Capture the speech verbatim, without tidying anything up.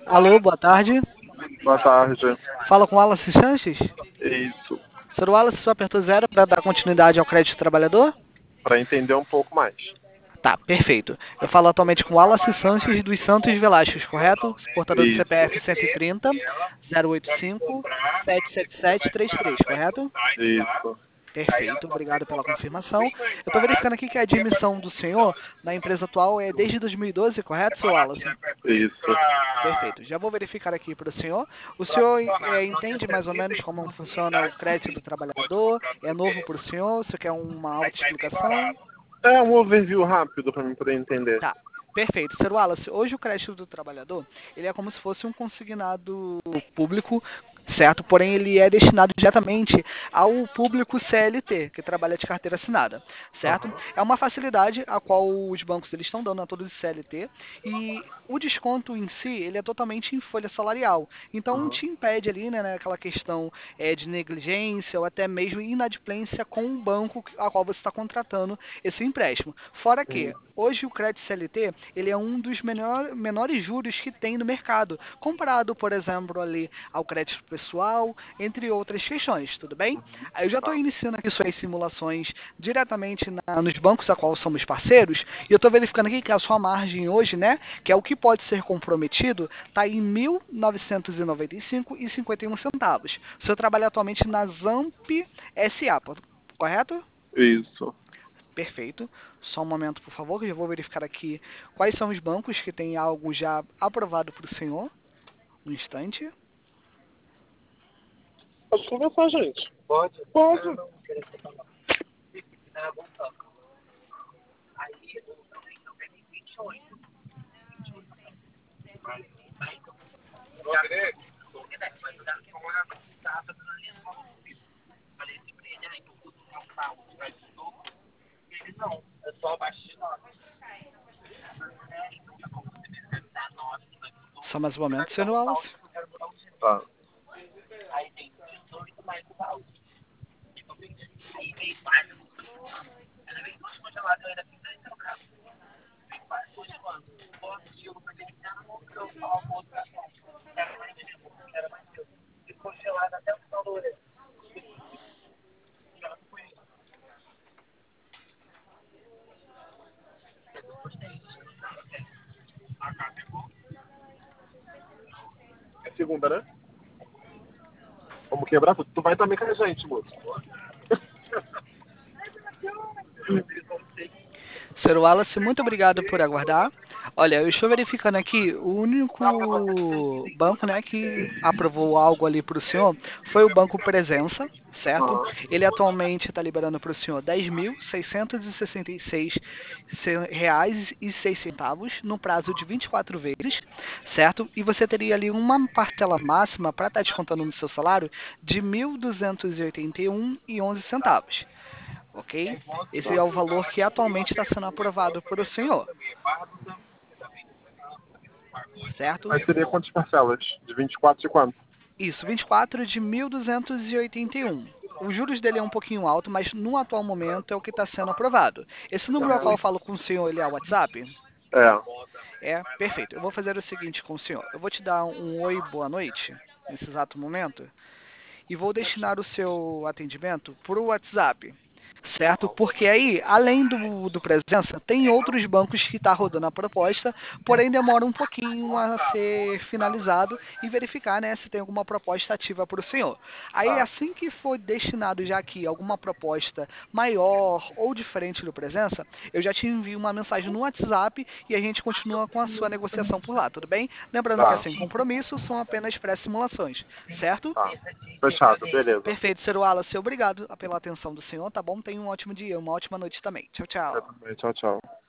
Alô, boa tarde. Boa tarde. Fala com o Wallace Sanches. Isso. senhor Wallace, só apertou zero para dar continuidade ao crédito trabalhador? Para entender um pouco mais. Tá, perfeito. Eu falo atualmente com o Wallace Sanches dos Santos Velasquez, correto? Portador do Isso. C P F cento e trinta, zero oito cinco, sete sete sete três três, correto? Isso. Perfeito, obrigado pela confirmação. Eu estou verificando aqui que a admissão do senhor na empresa atual é desde dois mil e doze, correto, seu Wallace? Isso. Perfeito. Já vou verificar aqui para o senhor. O senhor é, entende mais ou menos como funciona o crédito do trabalhador? É novo para o senhor? Você quer uma autoexplicação? É um overview rápido para mim poder entender. Tá. Perfeito. senhor Wallace, hoje o crédito do trabalhador, ele é como se fosse um consignado público, certo? Porém, ele é destinado diretamente ao público C L T, que trabalha de carteira assinada, certo? Aham. É uma facilidade a qual os bancos eles estão dando a todos os C L T e o desconto em si, ele é totalmente em folha salarial. Então, não Aham. te impede ali, né, naquela questão é, de negligência ou até mesmo inadimplência com o banco a qual você está contratando esse empréstimo. Fora que, Hum. hoje o crédito C L T, ele é um dos menor, menores juros que tem no mercado, comparado, por exemplo, ali ao crédito pessoal, entre outras questões, tudo bem? Aí eu já estou Tá. iniciando aqui suas simulações diretamente na- nos bancos a qual somos parceiros, e eu estou verificando aqui que a sua margem hoje, né, que é o que pode ser comprometido, está em mil novecentos e noventa e cinco reais e cinquenta e um centavos. O senhor trabalha atualmente na Zamp S A, correto? Isso. Perfeito. Só um momento, por favor, que eu já vou verificar aqui quais são os bancos que têm algo já aprovado para o senhor. Um instante. Pode conversar, gente. Pode? Pode. Só mais um momento, senhor Wallace. Tá. É segunda, né? Vamos quebrar tudo. Tu vai também com a gente, moço. senhor Wallace, muito obrigado por aguardar. Olha, eu estou verificando aqui, o único banco, né, que aprovou algo ali para o senhor foi o Banco Presença, certo? Aham. Ele atualmente está liberando para o senhor dez mil seiscentos e sessenta e seis reais e seis centavos no prazo de vinte e quatro vezes, certo? E você teria ali uma parcela máxima para estar descontando no seu salário de mil duzentos e oitenta e um reais e onze centavos. Ok? Esse é o valor que atualmente está sendo aprovado por o senhor, certo? Mas seria quantas parcelas? De vinte e quatro de quanto? Isso, vinte e quatro de mil duzentos e oitenta e um. Os juros dele é um pouquinho alto, mas no atual momento é o que está sendo aprovado. Esse número ao qual eu falo com o senhor, ele é o WhatsApp? É. É, perfeito. Eu vou fazer o seguinte com o senhor. Eu vou te dar um oi, boa noite, nesse exato momento, e vou destinar o seu atendimento por WhatsApp. Certo? Porque aí, além do, do Presença, tem outros bancos que está rodando a proposta, porém demora um pouquinho a ser finalizado e verificar, né, se tem alguma proposta ativa para o senhor. Aí, Tá. assim que for destinado já aqui alguma proposta maior ou diferente do Presença, eu já te envio uma mensagem no WhatsApp e a gente continua com a sua negociação por lá, tudo bem? Lembrando que é Tá. sem compromisso, são apenas pré-simulações, certo? Tá. Fechado, beleza. Perfeito, senhor Wallace. Obrigado pela atenção do senhor, tá bom? Tenha um ótimo dia, uma ótima noite também. Tchau, Eu tchau. também. Tchau, tchau.